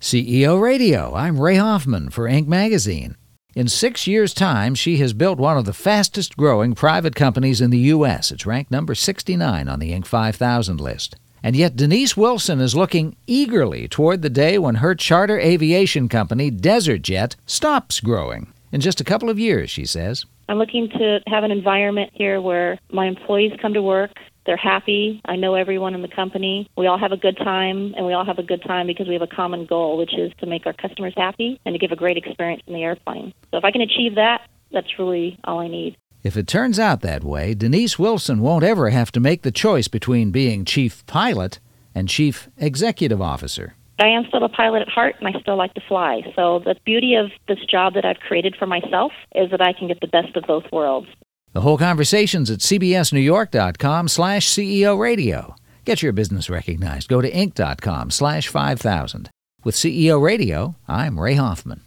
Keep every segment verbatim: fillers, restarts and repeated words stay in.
C E O Radio. I'm Ray Hoffman for Inc Magazine. In six years' time, she has built one of the fastest-growing private companies in the U S. It's ranked number sixty-nine on the Inc five thousand list. And yet Denise Wilson is looking eagerly toward the day when her charter aviation company, Desert Jet, stops growing. In just a couple of years, she says. I'm looking to have an environment here where my employees come to work. They're happy. I know everyone in the company. We all have a good time, and we all have a good time because we have a common goal, which is to make our customers happy and to give a great experience in the airplane. So if I can achieve that, that's really all I need. If it turns out that way, Denise Wilson won't ever have to make the choice between being chief pilot and chief executive officer. I am still a pilot at heart, and I still like to fly. So the beauty of this job that I've created for myself is that I can get the best of both worlds. The whole conversation's at cbsnewyork.com slash CEO Radio. Get your business recognized. Go to inc.com slash 5000. With C E O Radio, I'm Ray Hoffman.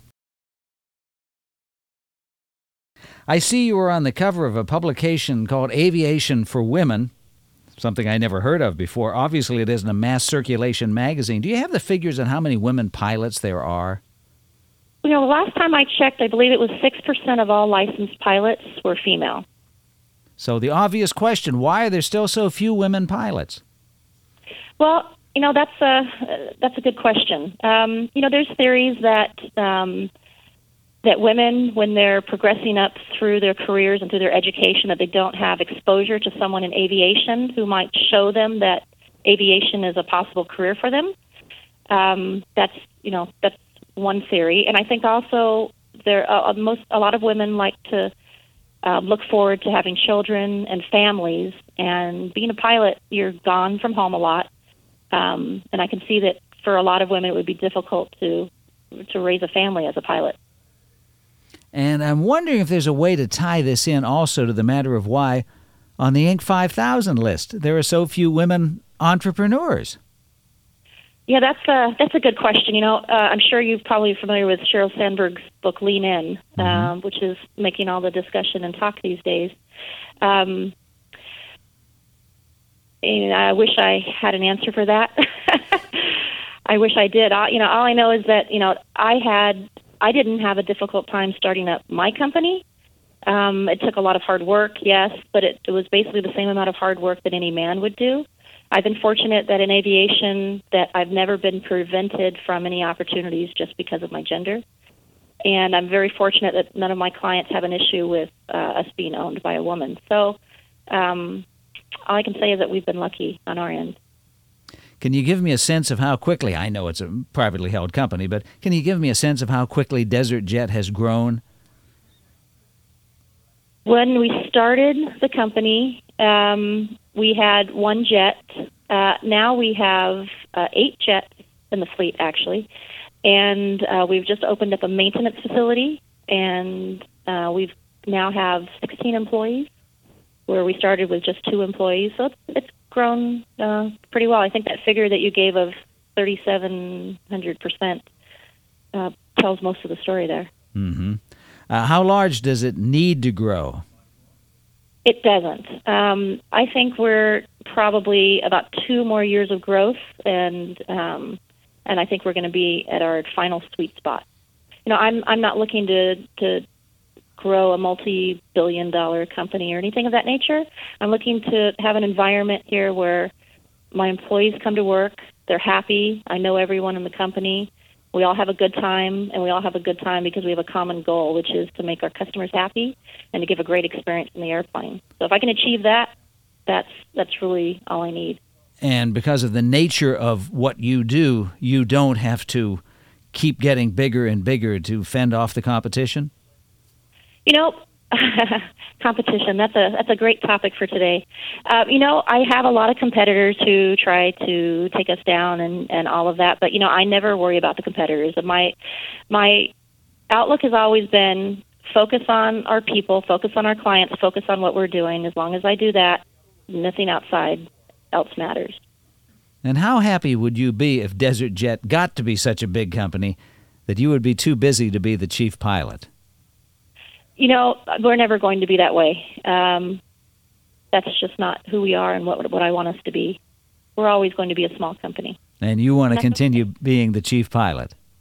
I see you were on the cover of a publication called Aviation for Women, something I never heard of before. Obviously, it isn't a mass circulation magazine. Do you have the figures on how many women pilots there are? You know, the last time I checked, I believe it was six percent of all licensed pilots were female. So the obvious question, why are there still so few women pilots? Well, you know, that's a, that's a good question. Um, you know, there's theories that um, that women, when they're progressing up through their careers and through their education, that they don't have exposure to someone in aviation who might show them that aviation is a possible career for them. Um, that's, you know, that's one theory. And I think also there uh, most a lot of women like to uh, look forward to having children and families. And being a pilot, you're gone from home a lot. Um, and I can see that for a lot of women, it would be difficult to to raise a family as a pilot. And I'm wondering if there's a way to tie this in also to the matter of why on the Inc five thousand list there are so few women entrepreneurs. Yeah, that's a, that's a good question. You know, uh, I'm sure you're probably familiar with Sheryl Sandberg's book, Lean In, mm-hmm. um, which is making all the discussion and talk these days. Um, and I wish I had an answer for that. I wish I did. I, you know, all I know is that, you know, I had, I didn't have a difficult time starting up my company. Um, it took a lot of hard work, yes, but it, it was basically the same amount of hard work that any man would do. I've been fortunate that in aviation that I've never been prevented from any opportunities just because of my gender. And I'm very fortunate that none of my clients have an issue with uh, us being owned by a woman. So um, all I can say is that we've been lucky on our end. Can you give me a sense of how quickly, I know it's a privately held company, but can you give me a sense of how quickly Desert Jet has grown? When we started the company, um, we had one jet. Uh, now we have uh, eight jets in the fleet, actually. And uh, we've just opened up a maintenance facility, and uh, we've now have sixteen employees, where we started with just two employees. So it's, it's grown uh, pretty well. I think that figure that you gave of thirty-seven hundred percent uh, tells most of the story there. Mm-hmm. Uh, how large does it need to grow? It doesn't. Um, I think we're probably about two more years of growth, and um, and I think we're going to be at our final sweet spot. You know, I'm I'm not looking to to grow a multi-billion dollar company or anything of that nature. I'm looking to have an environment here where my employees come to work, they're happy, I know everyone in the company, we all have a good time, and we all have a good time because we have a common goal, which is to make our customers happy and to give a great experience in the airplane. So if I can achieve that, that's that's really all I need. And because of the nature of what you do, you don't have to keep getting bigger and bigger to fend off the competition? You know, competition, that's a that's a great topic for today. Uh, you know, I have a lot of competitors who try to take us down and, and all of that, but, you know, I never worry about the competitors. My, my outlook has always been focus on our people, focus on our clients, focus on what we're doing. As long as I do that, nothing outside else matters. And how happy would you be if Desert Jet got to be such a big company that you would be too busy to be the chief pilot? You know, we're never going to be that way. Um, that's just not who we are and what what I want us to be. We're always going to be a small company. And you want to continue being the chief pilot?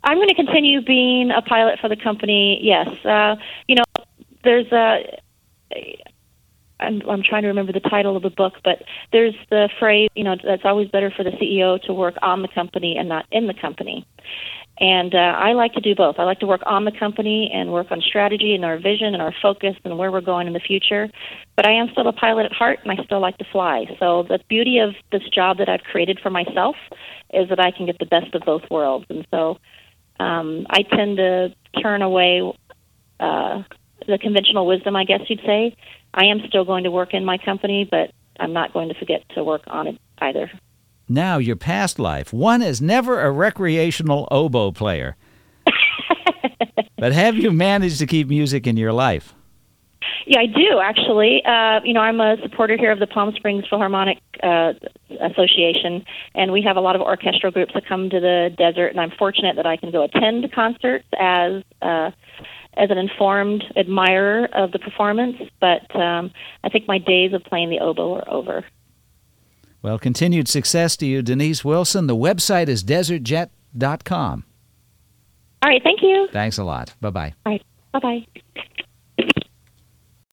I'm going to continue being a pilot for the company. Yes, uh, you know, there's a. I'm, I'm trying to remember the title of the book, but there's the phrase, you know, that's always better for the C E O to work on the company and not in the company. And uh, I like to do both. I like to work on the company and work on strategy and our vision and our focus and where we're going in the future. But I am still a pilot at heart, and I still like to fly. So the beauty of this job that I've created for myself is that I can get the best of both worlds. And so um, I tend to turn away uh, the conventional wisdom, I guess you'd say. I am still going to work in my company, but I'm not going to forget to work on it either. Now, your past life. One is never a recreational oboe player. But have you managed to keep music in your life? Yeah, I do, actually. Uh, you know, I'm a supporter here of the Palm Springs Philharmonic uh, Association, and we have a lot of orchestral groups that come to the desert, and I'm fortunate that I can go attend concerts as uh, as an informed admirer of the performance, but um, I think my days of playing the oboe are over. Well, continued success to you, Denise Wilson. The website is desert jet dot com. All right, thank you. Thanks a lot. Bye-bye. All right, bye-bye.